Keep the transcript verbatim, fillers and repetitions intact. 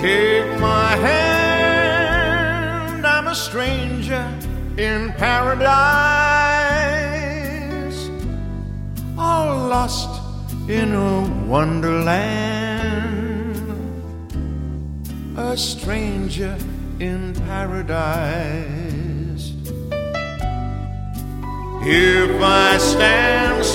Take my hand, I'm a stranger in paradise, all lost in a wonderland, a stranger in paradise. If I stand